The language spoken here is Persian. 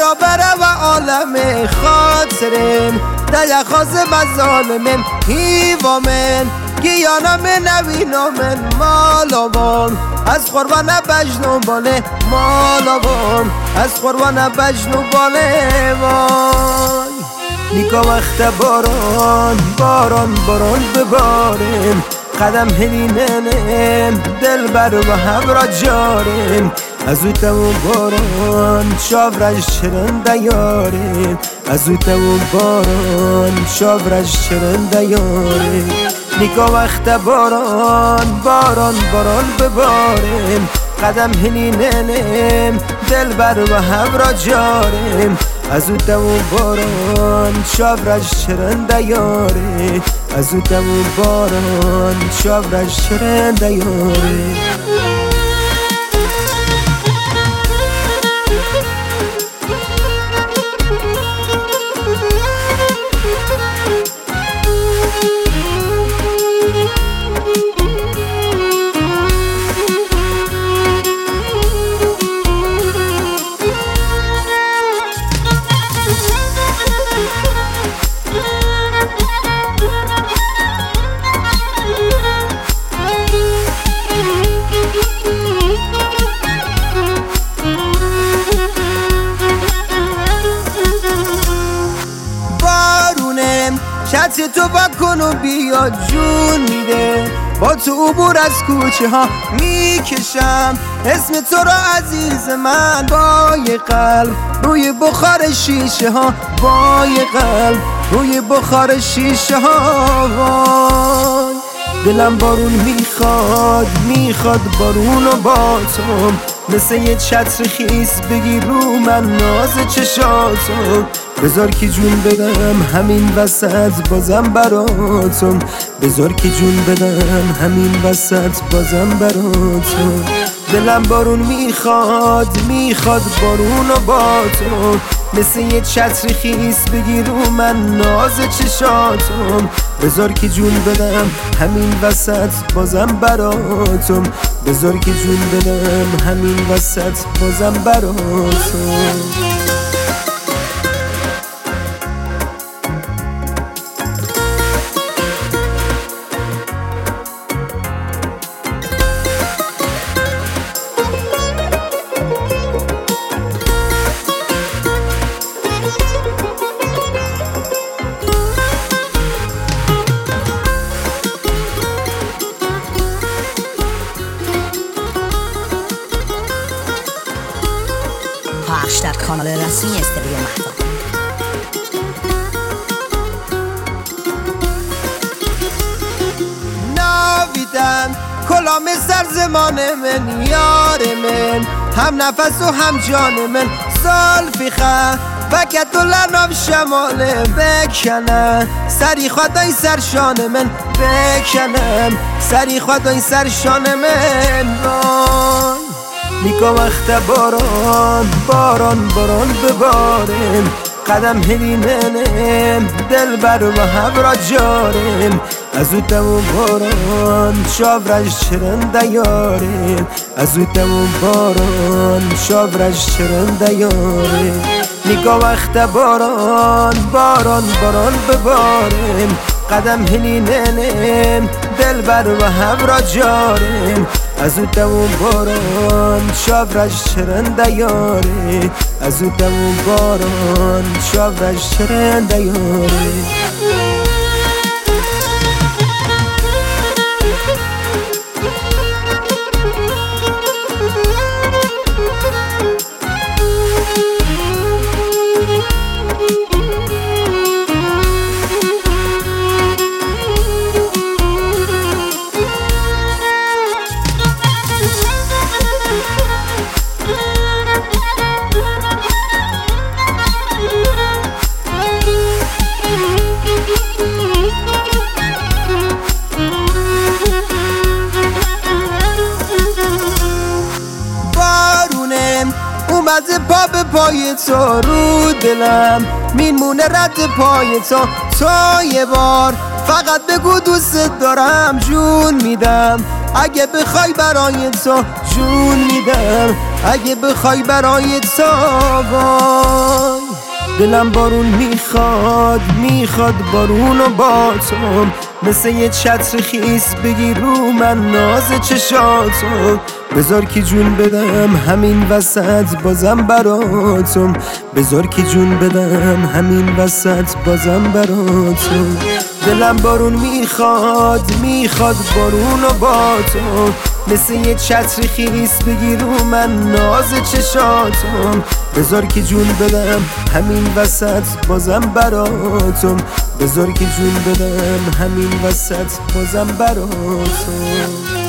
بره و عالم خاطرین در خواست بزالمین هیوامن گیانم نوینامن مالاوام از قربان بجنو باله مالاوام از قربان بجنو باله وای نیکا وقت باران باران باران ببارم قدم هلیننم دل بر و هبرا جارم از او تمون باران شاورش چرنده یارم از او تمون باران شاورش چرنده یارم نیکا وقت باران باران باران ببارم قدم هلیننم دل بر و هبرا جارم از او تمون باران شاورش چرنده یاره از او تمون باران شاورش چرنده یاره چت تو بکن و بیا جون میده با تو عبور از کوچه ها میکشم اسم تو را عزیز من با یه قلب روی بخار شیشه ها با یه قلب روی بخار شیشه ها وای دلم بارون میخواد بارون و با تو مثل یه چتر خیس بگیر رو من ناز چشاتو بذار که جون بدم همین وسط بازم براتم بذار که جون بدم همین وسط بازم براتم دلم بارون میخواد بارون و با تو مثل یه چتر خیس بگیر رو من ناز چشاتم بذار که جون بدم همین وسط بازم براتم بذار که جون بدم همین وسط بازم براتم پخش در کانال رسمی استودیو مهتاب. ناویدن کلام سر زمان من یار من هم نفس و هم جان من زلفیخه وکت و لناف شماله بکنه سری خدای سر شان من بکنم سری خدای سر شان من نیکا وقت باران باران باران ببارم قدم هلیننم دل بر و هبرا جارم از او تمون باران شاورش چرنده یارم از او تمون باران شاورش چرنده یارم نیکا وقت باران باران باران ببارم قدم هلیننم دل بر و هبرا جارم از او تمون باران شاورش چرنده یاره از او تمون باران شاورش چرنده یاره اومده پا به پای تو رو دلم میمونه رد پای تو یه بار فقط بگو دوست دارم جون میدم اگه بخوای برای تو جون میدم اگه بخوای برای تابای. دلم بارون میخواد بارونو با تو، مثل یه چتر خیس بگیر رو من ناز چشاتو. بذار که جون بدم همین وسط بازم براتم، بذار که جون بدم همین وسط بازم براتم. دلم بارون میخواد بارونو با تو، مثل یه چتر خیس بگیر رو من ناز چشاتم. بذار که جون بدم همین وسط بازم براتم، بذار که جون بدم همین وسط بازم براتم.